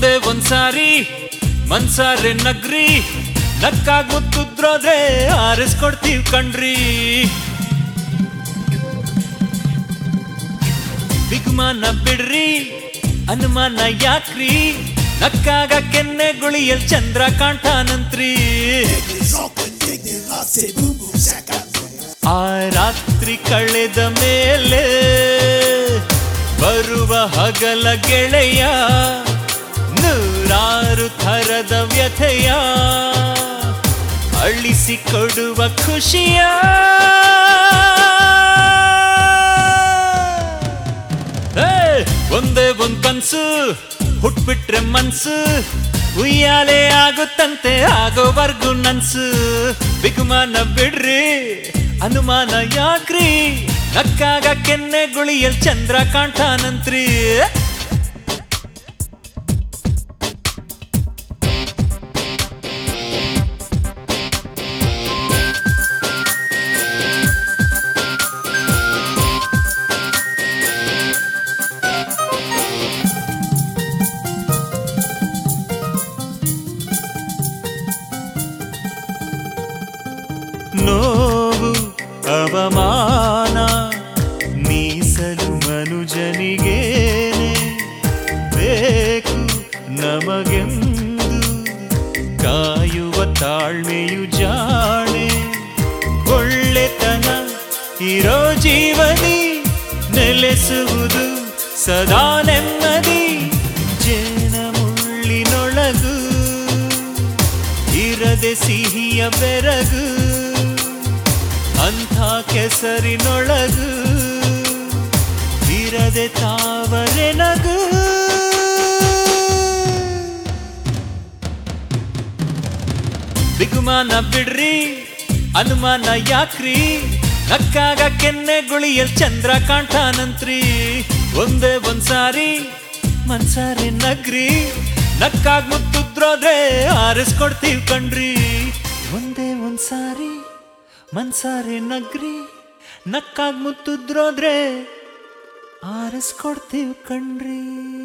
ಒಂದೇ ಒಂದ್ಸಾರಿ ಮನ್ಸಾರೆ ನಗ್ರಿ, ನಕ್ಕಾಗ್ ಮುತ್ತುದ್ರೋದ್ರೆ ಆರಿಸ್ಕೊಡ್ತೀವ್ ಕಣ್ರಿ. ಬಿಗುಮಾನ ಬಿಡ್ರಿ, ಅನುಮಾನ ಯಾಕ್ರಿ, ನಕ್ಕಾಗ ಕೆನ್ನೆ ಗುಳಿಯಲ್ ಚಂದ್ರ ಕಾಣ್ತಾನಂತ್ರಿ. ಆ ರಾತ್ರಿ ಕಳೆದ ಮೇಲೆ ಬರುವ ಹಗಲ ಗೆಳೆಯ, ನೂರಾರು ಥರದ ವ್ಯಥೆಯ ಅಳಿಸಿಕೊಡುವ ಖುಷಿಯ. ಒಂದೇ ಒಂದ್ ಕನ್ಸು ಹುಟ್ಬಿಟ್ರೆ ಮನ್ಸು, ಉಯ್ಯಾಲೆ ಆಗುತ್ತಂತೆ ಆಗೋವರ್ಗು ನನ್ಸು. ಬಿಗುಮಾನ ಬಿಡ್ರಿ, ಅನುಮಾನ ಯಾಕ್ರಿ, ನಕ್ಕಾಗ ಕೆನ್ನೆ ಗುಳಿಯಲ್ ಚಂದ್ರ ಕಾಣ್ತಾನಂತ್ರಿ. ನೋವು ಅವಮಾನ ಮೀಸಲು ಮನುಜನಿಗೇನೆ ಬೇಕು ನಮಗೆಂದು ಕಾಯುವ ತಾಳ್ಮೆಯು ಜಾಣೆ. ಒಳ್ಳೆತನ ಇರೋ ಜೀವನಿ ನೆಲೆಸುವುದು ಸದಾ ನೆಮ್ಮದಿ. ಜೇನ ಮುಳ್ಳಿನೊಳಗು ಇರದೆ ಸಿಹಿಯ ಬೆರಗು, ಅಂಥ ಕೆಸರಿನೊಳಗು ಇರದೆ ತಾವರೆ ನಗು. ಬಿಗುಮಾನ ಬಿಡ್ರಿ, ಅನುಮಾನ ಯಾಕ್ರಿ, ನಕ್ಕಾಗ ಕೆನ್ನೆ ಗುಳಿಯಲ್ ಚಂದ್ರ ಕಾಣ್ತಾನಂತ್ರಿ. ಒಂದೇ ಒಂದ್ಸಾರಿ ಮನ್ಸಾರೆ ನಗ್ರಿ, ನಕ್ಕಾಗ್ ಮುತ್ತುದ್ರೋದ್ರೆ ಆರಿಸ್ಕೊಡ್ತೀವ್ ಕಣ್ರಿ. ಒಂದೇ ಒಂದ್ಸಾರಿ ಮನ್ಸಾರೆ ನಗ್ರಿ, ನಕ್ಕಾಗ್ ಮುತ್ತುದ್ರೋದ್ರೆ ಆರಿಸ್ಕೊಡ್ತೀವ್ ಕಣ್ರಿ.